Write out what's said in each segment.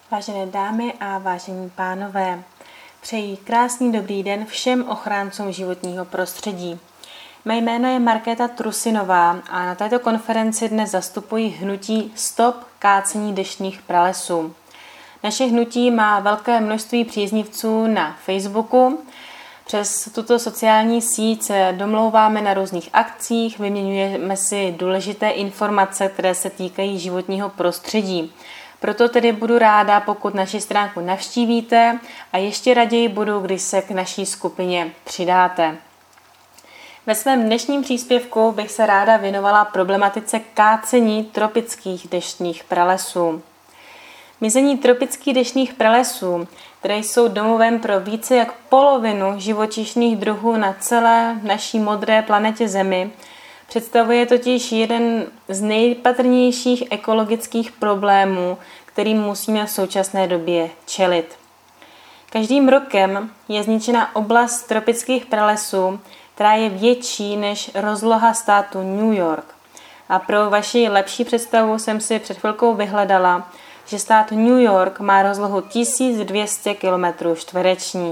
Vážené dámy a vážení pánové, přeji krásný dobrý den všem ochráncům životního prostředí. Mé jméno je Markéta Trusinová a na této konferenci dnes zastupuji hnutí Stop kácení deštných pralesů. Naše hnutí má velké množství příznivců na Facebooku. Přes tuto sociální síť se domlouváme na různých akcích, vyměňujeme si důležité informace, které se týkají životního prostředí. Proto tedy budu ráda, pokud naši stránku navštívíte a ještě raději budu, když se k naší skupině přidáte. Ve svém dnešním příspěvku bych se ráda věnovala problematice kácení tropických deštných pralesů. Mizení tropických deštných pralesů, které jsou domovem pro více jak polovinu živočišných druhů na celé naší modré planetě Zemi, představuje totiž jeden z nejpatrnějších ekologických problémů, kterým musíme v současné době čelit. Každým rokem je zničena oblast tropických pralesů, která je větší než rozloha státu New York. A pro vaši lepší představu jsem si před chvilkou vyhledala, že stát New York má rozlohu 1200 km².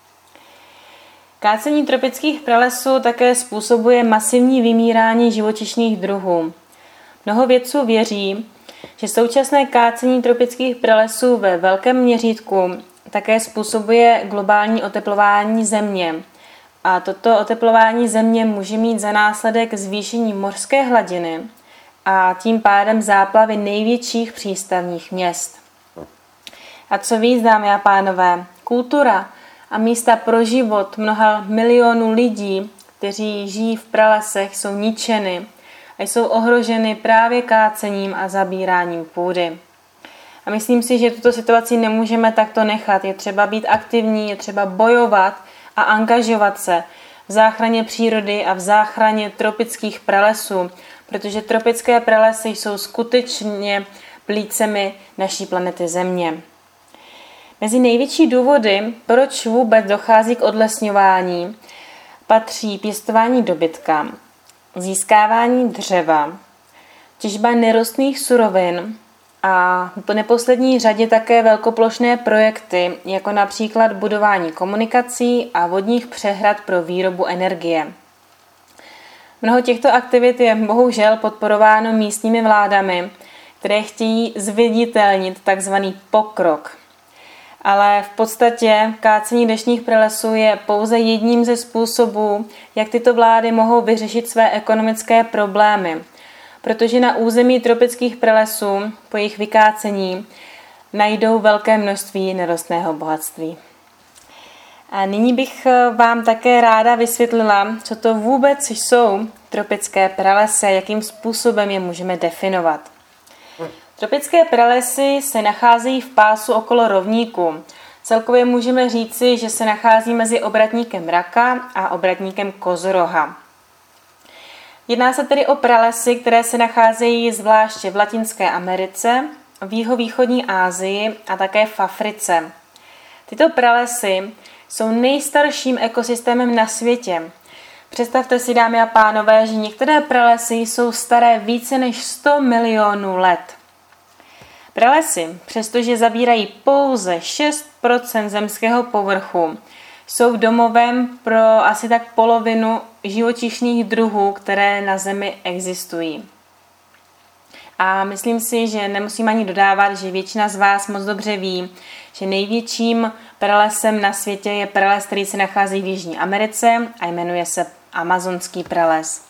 Kácení tropických pralesů také způsobuje masivní vymírání živočišných druhů. Mnoho vědců věří, že současné kácení tropických pralesů ve velkém měřítku také způsobuje globální oteplování země. A toto oteplování země může mít za následek zvýšení mořské hladiny a tím pádem záplavy největších přístavních měst. A co víc, dámy a pánové, kultura a místa pro život mnoha milionů lidí, kteří žijí v pralesech, jsou ničeny a jsou ohroženy právě kácením a zabíráním půdy. A myslím si, že tuto situaci nemůžeme takto nechat. Je třeba být aktivní, je třeba bojovat a angažovat se v záchraně přírody a v záchraně tropických pralesů, protože tropické pralesy jsou skutečně plícemi naší planety Země. Mezi největší důvody, proč vůbec dochází k odlesňování, patří pěstování dobytka, získávání dřeva, těžba nerostných surovin a v neposlední řadě také velkoplošné projekty, jako například budování komunikací a vodních přehrad pro výrobu energie. Mnoho těchto aktivit je bohužel podporováno místními vládami, které chtějí zviditelnit tzv. Pokrok. Ale v podstatě kácení deštných pralesů je pouze jedním ze způsobů, jak tyto vlády mohou vyřešit své ekonomické problémy, protože na území tropických pralesů po jejich vykácení najdou velké množství nerostného bohatství. A nyní bych vám také ráda vysvětlila, co to vůbec jsou tropické pralesy a jakým způsobem je můžeme definovat. Tropické pralesy se nacházejí v pásu okolo rovníku. Celkově můžeme říci, že se nachází mezi obratníkem Raka a obratníkem Kozoroha. Jedná se tedy o pralesy, které se nacházejí zvláště v Latinské Americe, v jihovýchodní Asii a také v Africe. Tyto pralesy jsou nejstarším ekosystémem na světě. Představte si, dámy a pánové, že některé pralesy jsou staré více než 100 milionů let. Pralesy, přestože zabírají pouze 6% zemského povrchu, jsou domovem pro asi tak polovinu živočišných druhů, které na Zemi existují. A myslím si, že nemusím ani dodávat, že většina z vás moc dobře ví, že největším pralesem na světě je prales, který se nachází v Jižní Americe a jmenuje se Amazonský prales.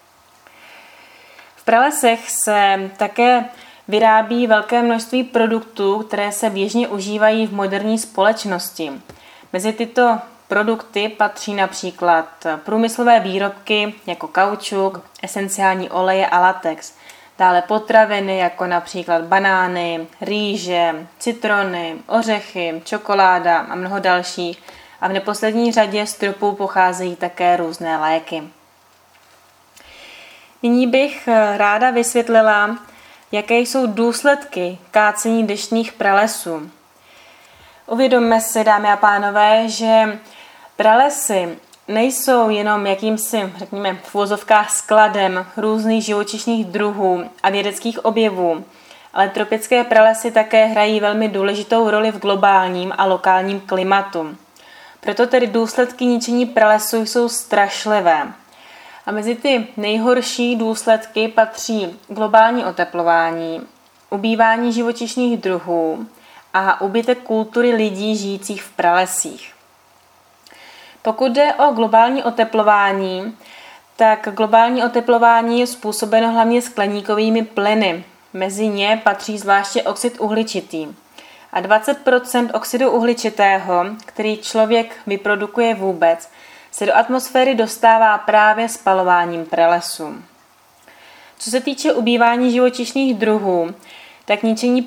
V pralesech se také vyrábí velké množství produktů, které se běžně užívají v moderní společnosti. Mezi tyto produkty patří například průmyslové výrobky jako kaučuk, esenciální oleje a latex. Dále potraviny jako například banány, rýže, citrony, ořechy, čokoláda a mnoho dalších. A v neposlední řadě z tropů pocházejí také různé léky. Nyní bych ráda vysvětlila, jaké jsou důsledky kácení deštných pralesů. Uvědomme si, dámy a pánové, že pralesy nejsou jenom jakýmsi, řekněme, v uvozovkách skladem různých živočišných druhů a vědeckých objevů, ale tropické pralesy také hrají velmi důležitou roli v globálním a lokálním klimatu. Proto tedy důsledky ničení pralesů jsou strašlivé. A mezi ty nejhorší důsledky patří globální oteplování, ubývání živočišných druhů a úbytek kultury lidí žijících v pralesích. Pokud jde o globální oteplování, tak globální oteplování je způsobeno hlavně skleníkovými plyny. Mezi ně patří zvláště oxid uhličitý. A 20% oxidu uhličitého, který člověk vyprodukuje vůbec, se do atmosféry dostává právě spalováním pralesů. Co se týče ubývání živočišných druhů, tak ničení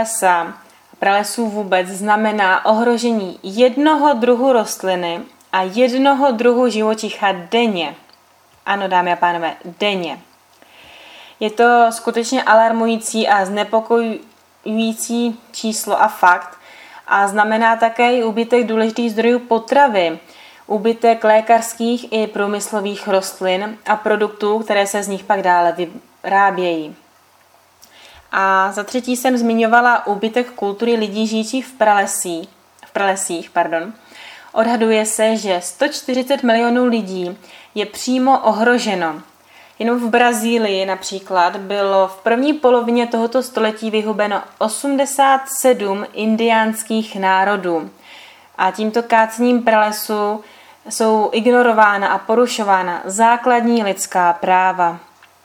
pralesů vůbec znamená ohrožení jednoho druhu rostliny a jednoho druhu živočicha denně. Ano, dámy a pánové, denně. Je to skutečně alarmující a znepokojující číslo a fakt a znamená také i úbytek důležitých zdrojů potravy, úbytek lékařských i průmyslových rostlin a produktů, které se z nich pak dále vyrábějí. A za třetí jsem zmiňovala úbytek kultury lidí žijících v pralesích. Odhaduje se, že 140 milionů lidí je přímo ohroženo. Jenom v Brazílii například bylo v první polovině tohoto století vyhubeno 87 indiánských národů. A tímto kácením pralesů jsou ignorována a porušována základní lidská práva.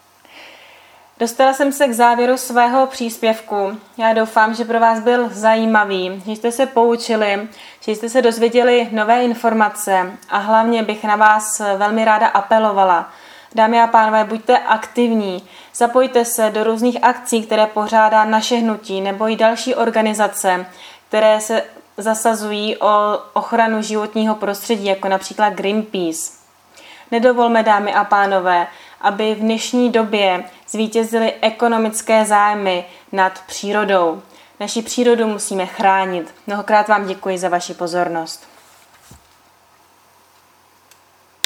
Dostala jsem se k závěru svého příspěvku. Já doufám, že pro vás byl zajímavý, že jste se poučili, že jste se dozvěděli nové informace a hlavně bych na vás velmi ráda apelovala. Dámy a pánové, buďte aktivní, zapojte se do různých akcí, které pořádá naše hnutí nebo i další organizace, které se zasazují o ochranu životního prostředí, jako například Greenpeace. Nedovolme, dámy a pánové, aby v dnešní době zvítězily ekonomické zájmy nad přírodou. Naši přírodu musíme chránit. Mnohokrát vám děkuji za vaši pozornost.